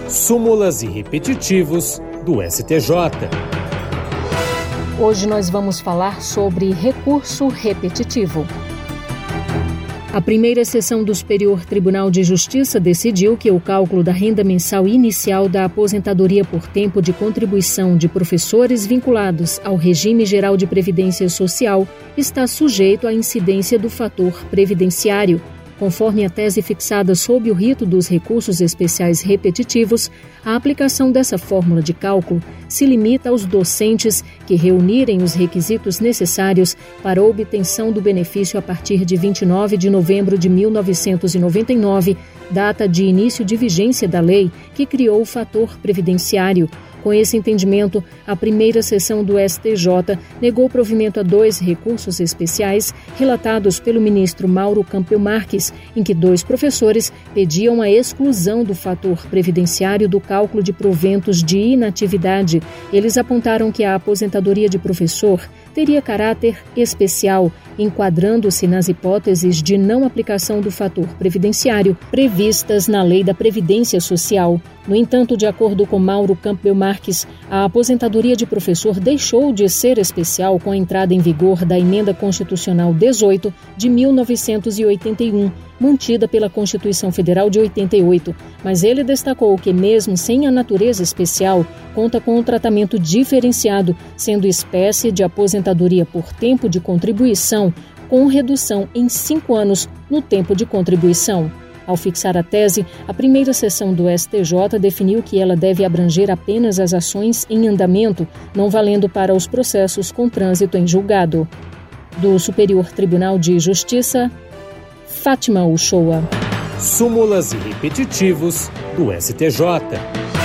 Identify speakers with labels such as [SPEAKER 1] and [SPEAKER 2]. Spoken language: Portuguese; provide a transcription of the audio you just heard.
[SPEAKER 1] Súmulas e repetitivos do STJ.
[SPEAKER 2] Hoje nós vamos falar sobre recurso repetitivo. A primeira sessão do Superior Tribunal de Justiça decidiu que o cálculo da renda mensal inicial da aposentadoria por tempo de contribuição de professores vinculados ao regime geral de previdência social está sujeito à incidência do fator previdenciário. Conforme a tese fixada sob o rito dos recursos especiais repetitivos, a aplicação dessa fórmula de cálculo se limita aos docentes que reunirem os requisitos necessários para a obtenção do benefício a partir de 29 de novembro de 1999, data de início de vigência da lei que criou o fator previdenciário. Com esse entendimento, a primeira sessão do STJ negou provimento a 2 recursos especiais relatados pelo ministro Mauro Campbell Marques, em que 2 professores pediam a exclusão do fator previdenciário do cálculo de proventos de inatividade. Eles apontaram que a aposentadoria de professor teria caráter especial, enquadrando-se nas hipóteses de não aplicação do fator previdenciário previstas na Lei da Previdência Social. No entanto, de acordo com Mauro Campbell Marques, a aposentadoria de professor deixou de ser especial com a entrada em vigor da Emenda Constitucional 18 de 1981, mantida pela Constituição Federal de 88, mas ele destacou que, mesmo sem a natureza especial, conta com um tratamento diferenciado, sendo espécie de aposentadoria por tempo de contribuição, com redução em 5 anos no tempo de contribuição. Ao fixar a tese, a primeira sessão do STJ definiu que ela deve abranger apenas as ações em andamento, não valendo para os processos com trânsito em julgado. Do Superior Tribunal de Justiça, Fátima Uchoa.
[SPEAKER 1] Súmulas e repetitivos do STJ.